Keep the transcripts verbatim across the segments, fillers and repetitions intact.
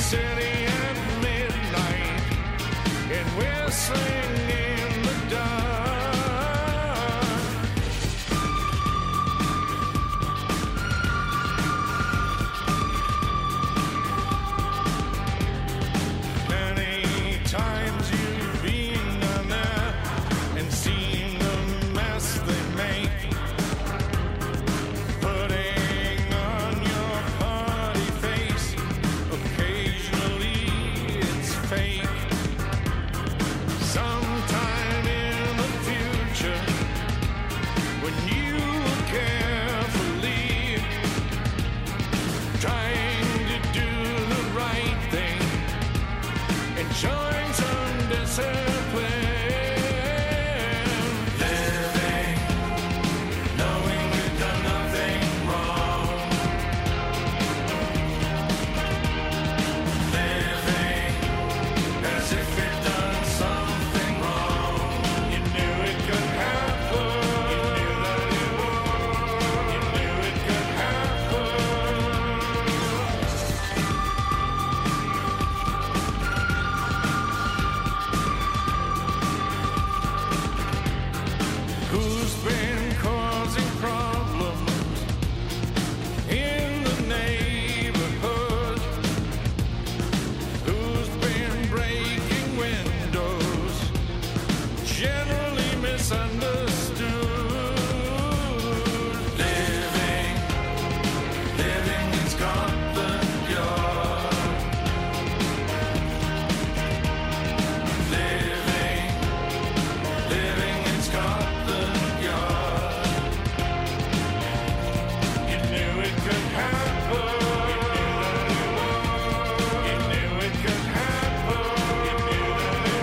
city at midnight and whistling in the dark. Many times you've been down there and seen the mess they make, putting on your party face. Occasionally it's fake. Sometime in the future, when you were carefully trying to do the right thing and showing some discipline, living, knowing you've done nothing wrong, living as if you'd done something wrong. You knew it could happen. You knew that it would. You knew it could happen. Who's been causing problems in the neighborhood? Who's been breaking windows? Generally misunderstood. Living, living in Scotland Yard. Living, living in Scotland Yard. You knew it could happen. You knew it could happen. You knew that it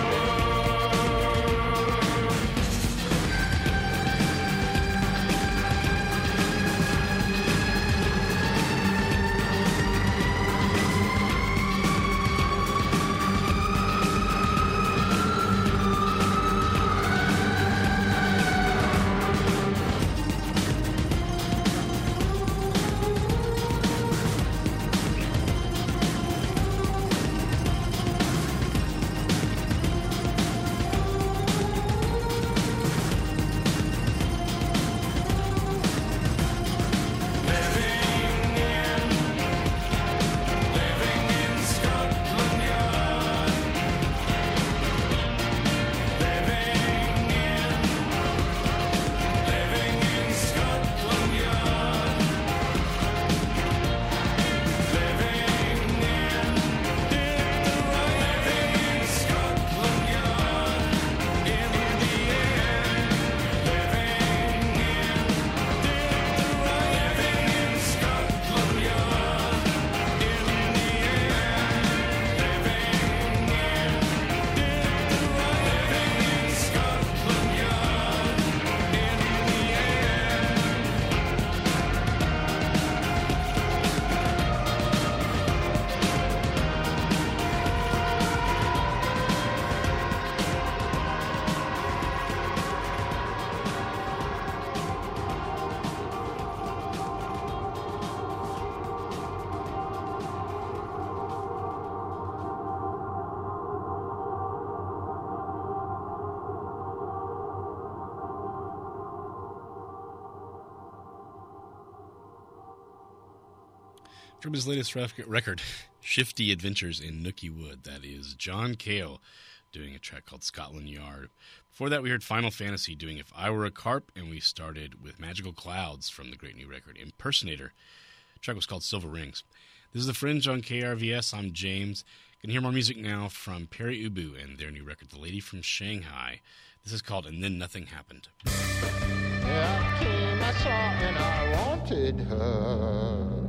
From his latest rec- record, Shifty Adventures in Nookie Wood, that is John Cale doing a track called Scotland Yard. Before that, we heard Final Fantasy doing If I Were a Carp, and we started with Magical Clouds from the great new record Impersonator. The track was called Silver Rings. This is The Fringe on K R V S. I'm James. You can hear more music now from Perry Ubu and their new record, The Lady from Shanghai. This is called And Then Nothing Happened. Yeah, I came, I saw, and I wanted her.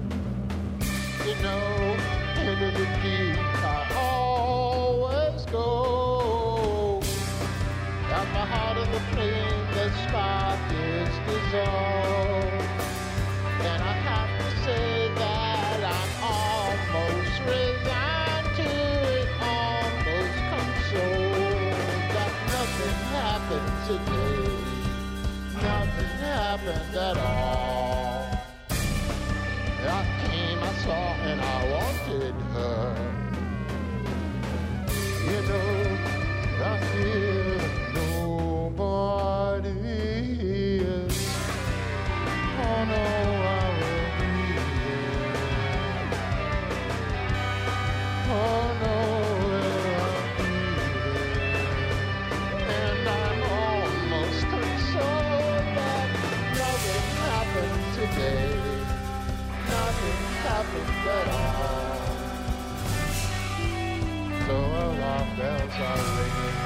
You know, into the deep I always go. Got my heart in the flame, the spark is dissolved. And I have to say that I'm almost resigned to it, almost consoled that nothing happened today. Nothing happened at all. I came, I saw, and I wanted her. nothing at all. So alarm bells are ringing.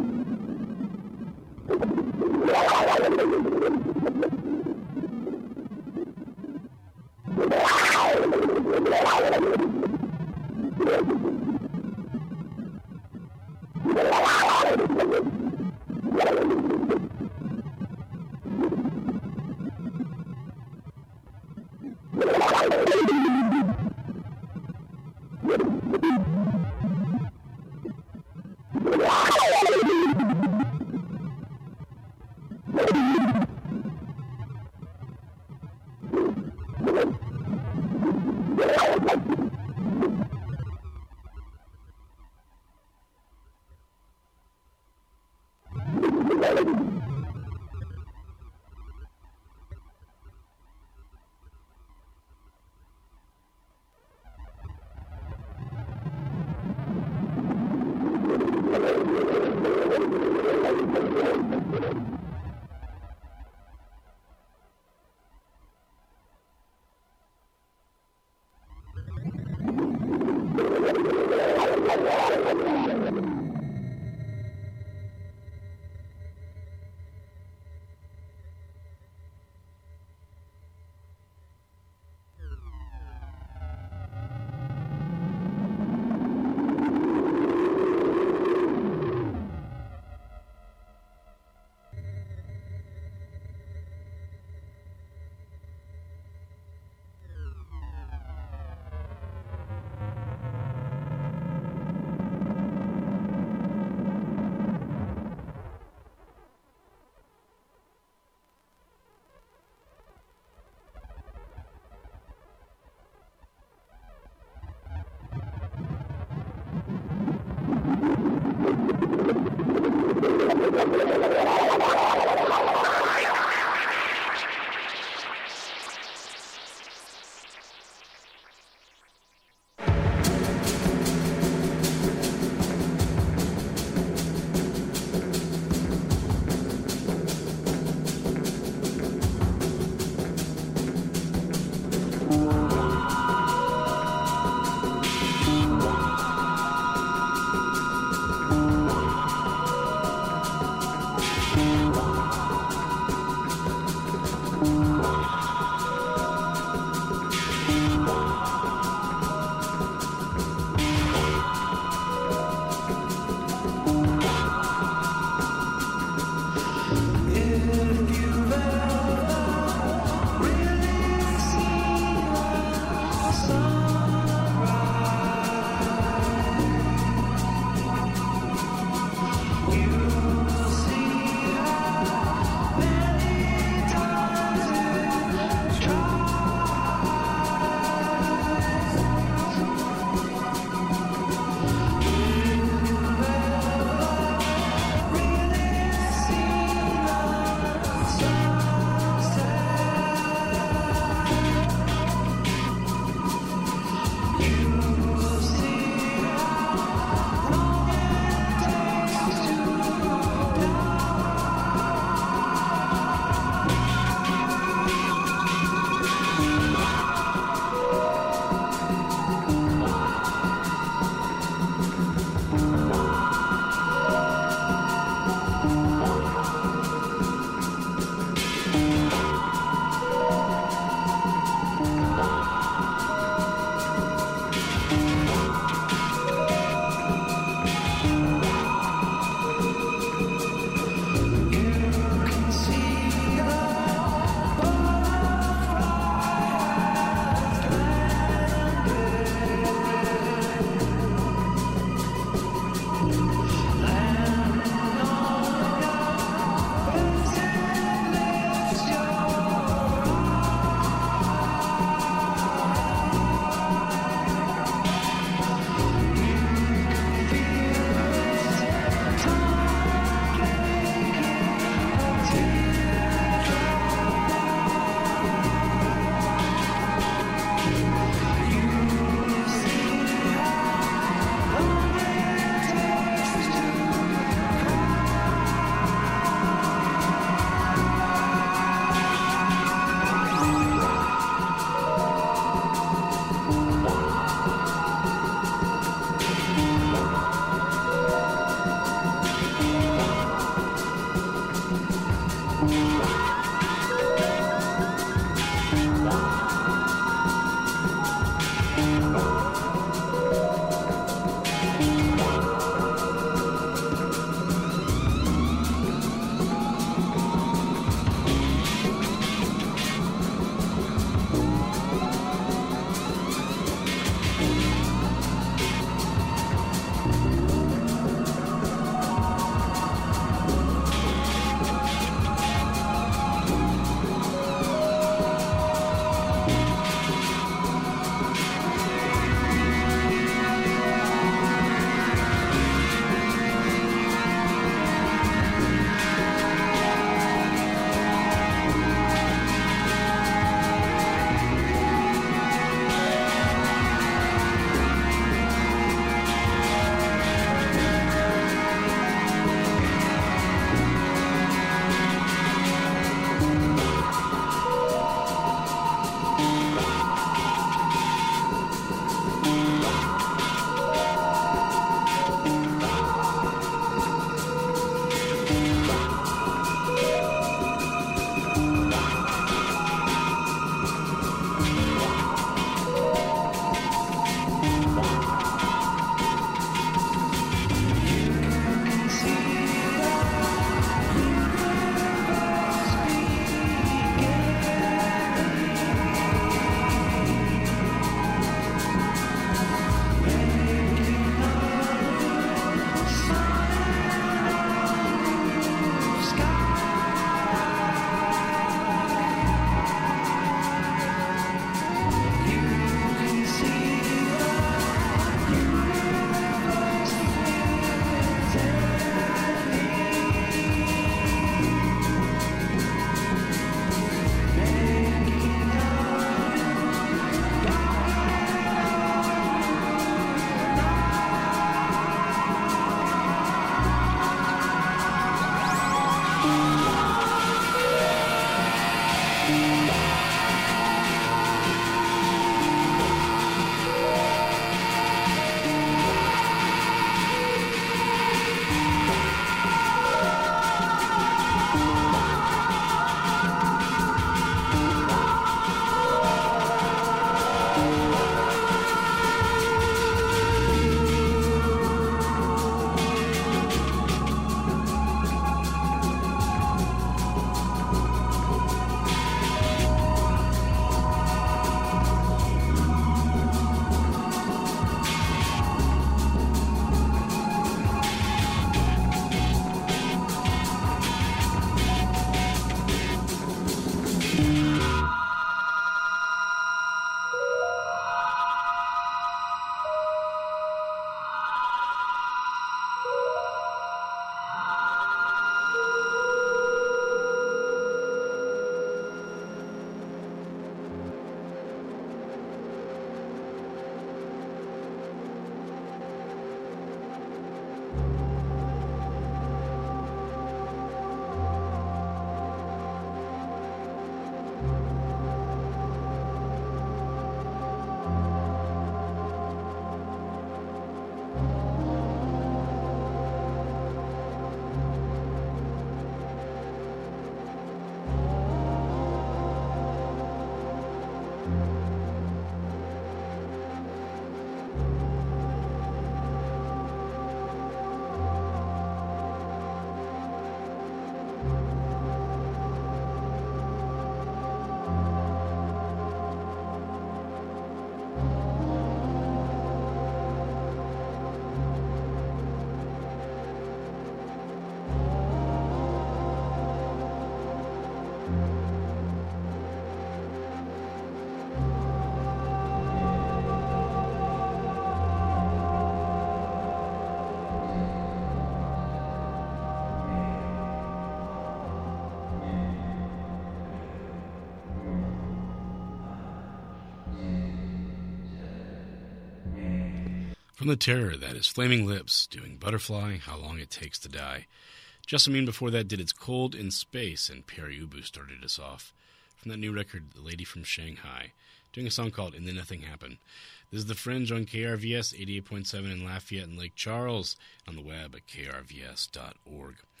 From the Terror, that is Flaming Lips, doing Butterfly, How Long It Takes to Die. Jessamine before that did It's Cold in Space, and Pierre Ubu started us off. From that new record, The Lady from Shanghai, doing a song called And Then Nothing Happened. This is The Fringe on K R V S eighty-eight point seven in Lafayette and Lake Charles, on the web at k r v s dot org.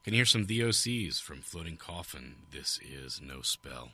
And here's some The O Cs from Floating Coffin. This is No Spell.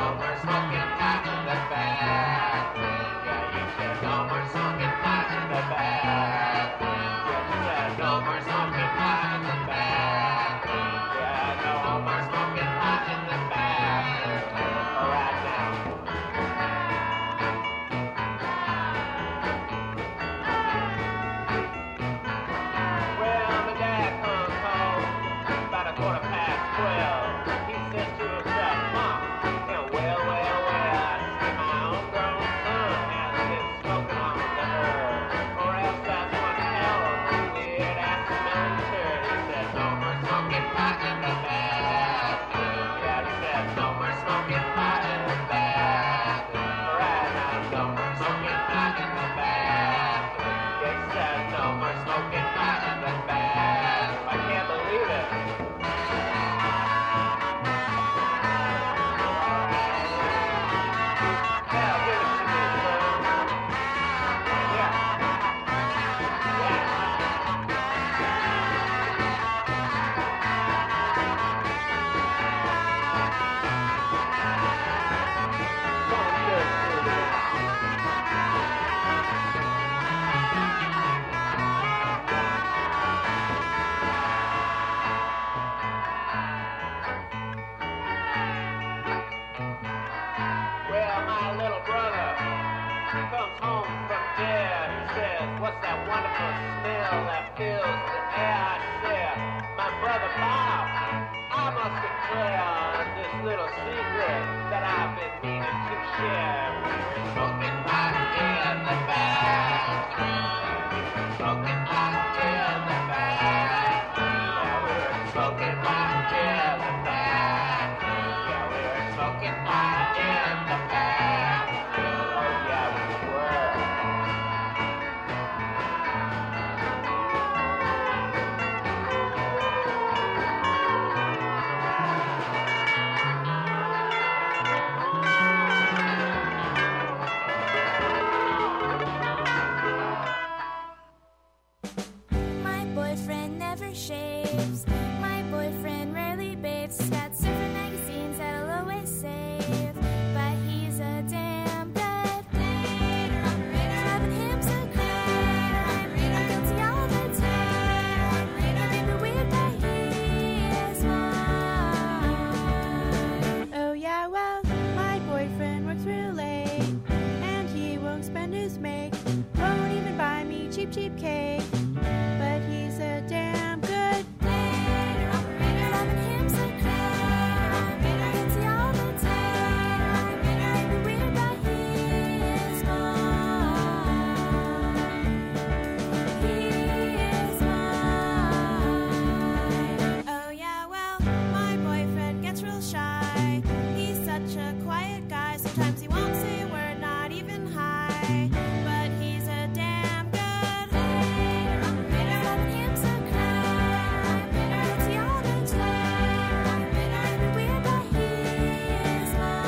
no more smoking pot in the bathroom. Yeah, you said no more smoking pot in the bathroom. Yeah, you said no more smoking pot in the bathroom. Yeah, no more smoking pot in the bathroom. Right now. Well, my dad comes home about a quarter past twelve. He says to himself, Mom, yeah, well, well, well, I see my own grown son has been smoking on the herb. Or else that's one hell of a weird ass smelling turd. He said, no more smoking pot in the bathroom. Yeah, he said, no more smoking pot in the bathroom. Right now, no more smoking pot in the bathroom. Yeah, he said, no more smoking pot in the bathroom. I can't believe it. Hell, give it to me, son. Yeah. Yeah. Don't just do this. Well, my little brother comes home from there. He says, what's that wonderful smell that fills the air? I said, my brother Bob, I must declare this little secret that I've been meaning to share. We were smoking pot in the bathroom. We were smoking pot in the bathroom. Yeah, we were smoking pot in the bathroom. Yeah, we were smoking pot in the bathroom. Oh, yeah, we were. My boyfriend never shaves. My boyfriend rarely bathes. He's got surfer magazines that'll always save. But he's a damn good dater. Driving him so crazy. I'm guilty all the time. It may be weird, but he is mine. Oh yeah, well, my boyfriend works real late, and he won't spend his make, won't even buy me cheap, cheap cake, but he's a damn good Dater, driving him so crazy. Guilty all the time. It may be weird, but he is mine. He is mine. Oh yeah, well, my boyfriend gets real shy. He's such a quiet guy. Sometimes he won't say a word, not even hi. But he's a damn good Driving him so crazy. Guilty all the time. It may be weird, but he is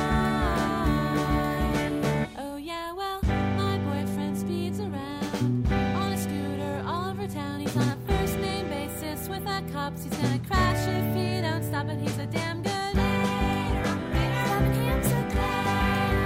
mine. Oh yeah, well, my boyfriend speeds around on a scooter all over town. He's on a first name basis with the cops. He's gonna crash if he don't stop it. He's a damn good Driving him so crazy.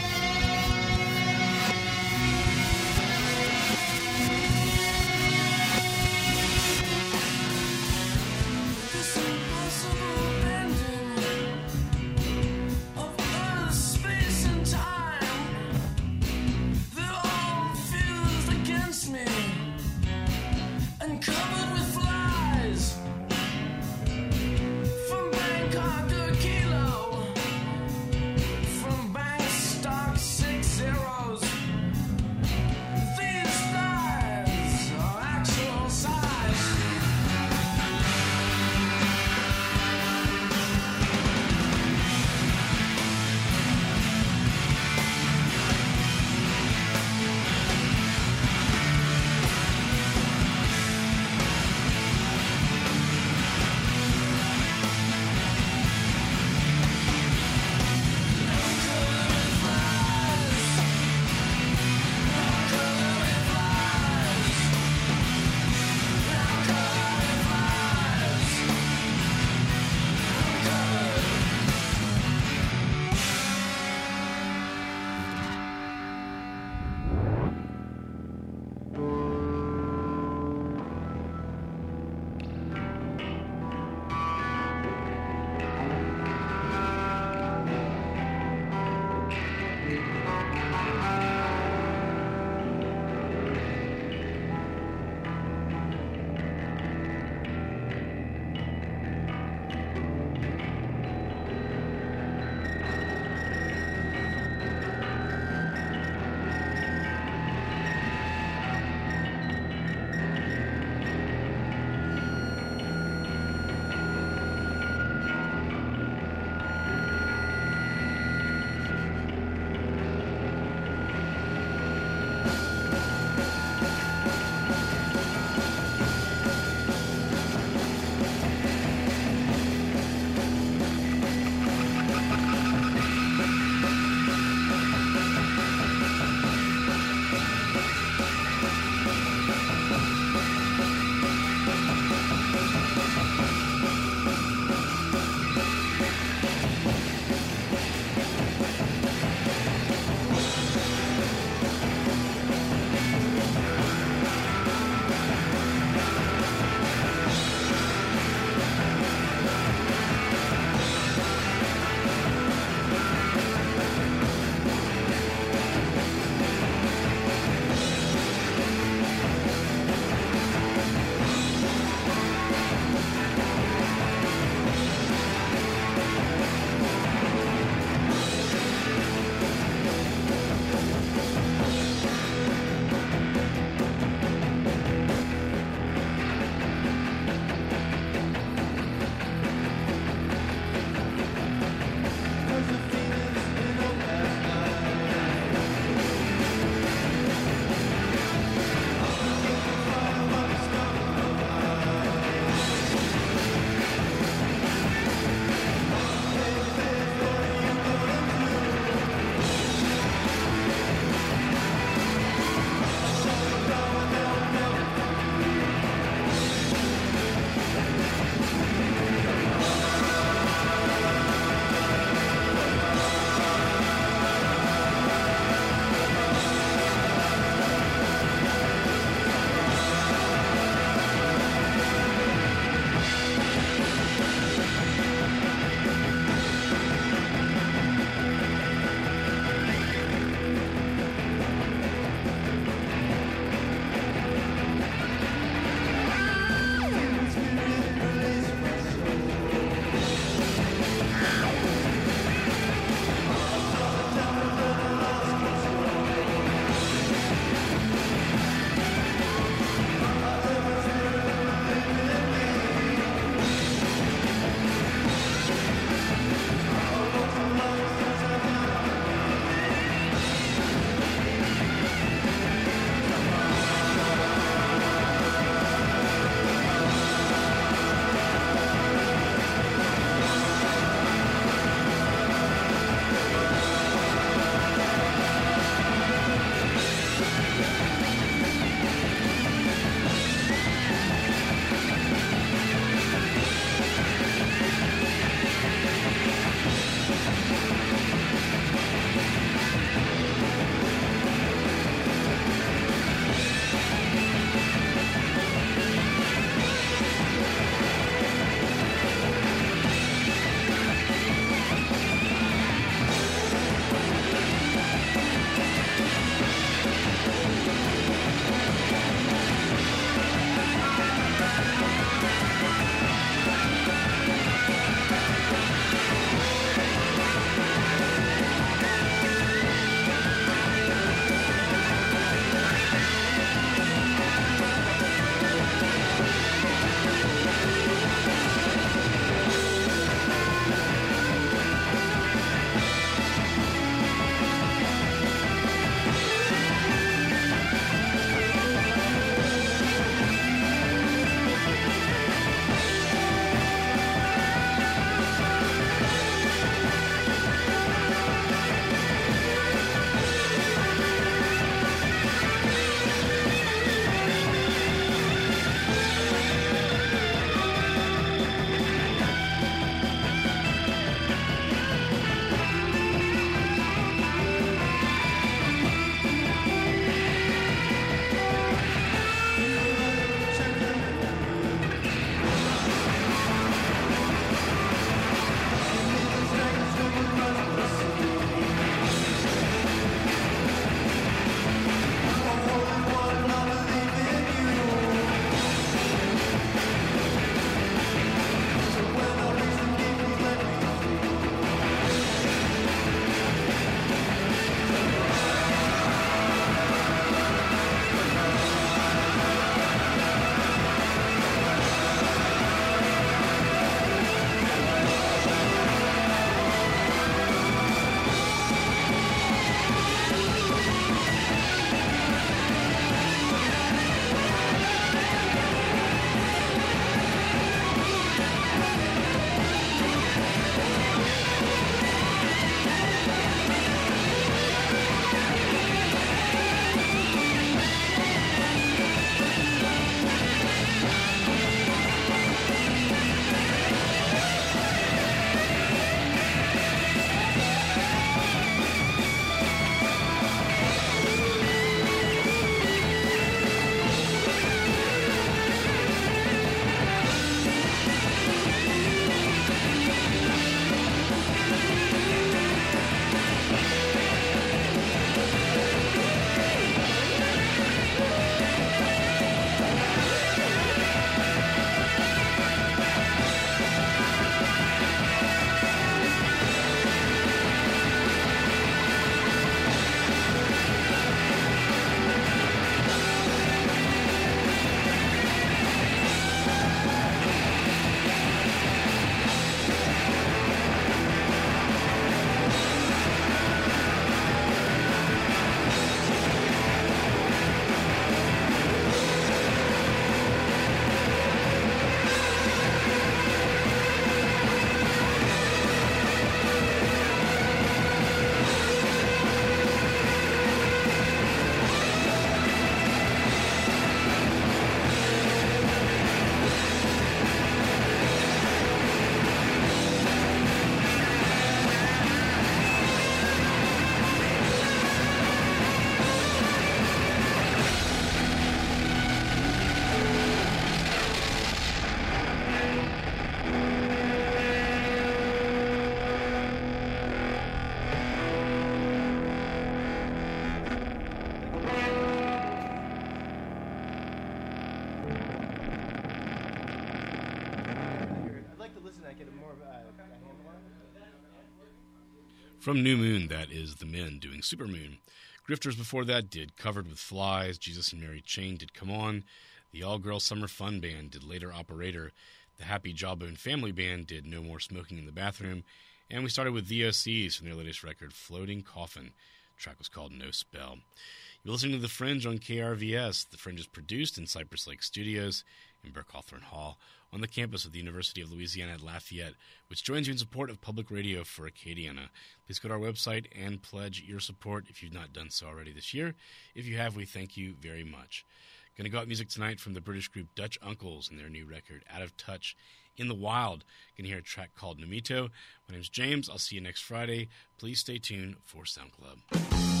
From New Moon, that is The Men doing Supermoon. Grifters before that did Covered with Flies. Jesus and Mary Chain did Come On. The All-Girl Summer Fun Band did Later Operator. The Happy Jawbone Family Band did No More Smoking in the Bathroom. And we started with The O Cs from their latest record, Floating Coffin. The track was called No Spell. You're listening to The Fringe on K R V S. The Fringe is produced in Cypress Lake Studios in Burke Hawthorne Hall on the campus of the University of Louisiana at Lafayette, which joins you in support of public radio for Acadiana. Please go to our website and pledge your support if you've not done so already this year. If you have, we thank you very much. Going to go out music tonight from the British group Dutch Uncles and their new record, Out of Touch in the Wild. Going to hear a track called Nomito. My name's James. I'll see you next Friday. Please stay tuned for Sound Club.